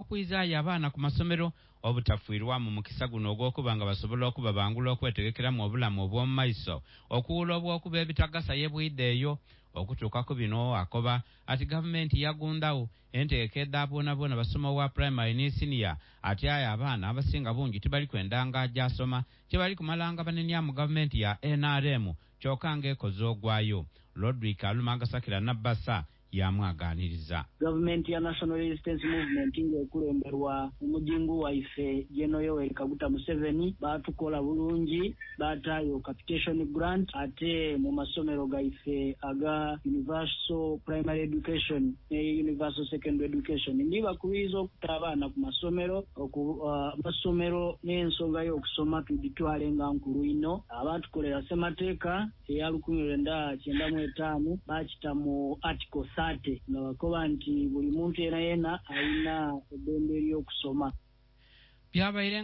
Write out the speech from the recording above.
okuyizaayo abaana ku masomero obutafiirwamu mu mukisa guno ogw'okuba nga basobola okubabangula okwetegekeramu obulamu obw'omu maiso okuwula obw'okuba ebitagasa yebwidde eyo okutuuka ku bino akoba ati gavumenti yagundawo entegeka eddaabonabona basoma wa primary ne senior ate ayo abaana abasinga bungi tibali kwendanga gyasoma kyebali kumalanga banenya mu gavumenti ya NRM kyokka ng'ekoze ogwayo. Rodrick Alumagasakira Nabbasa yamwaganiriza. Gavumenti ya National Resistance Movement ng'ekulemberwa omujingu waife General Yoweri Kaguta Museveni batukola bulungi batayo capitation grant ate mu masomero gaife aga universal primary education ne universal secondary education ndiba kubiza okuta abaana ku masomero masomero n'ensonga y'okusoma tuditwale nga nkulu ino abatukolera semateeka eya 1995 bakita mu article nga bakoba nti buli muntu yena alina eddembe ly'okusoma.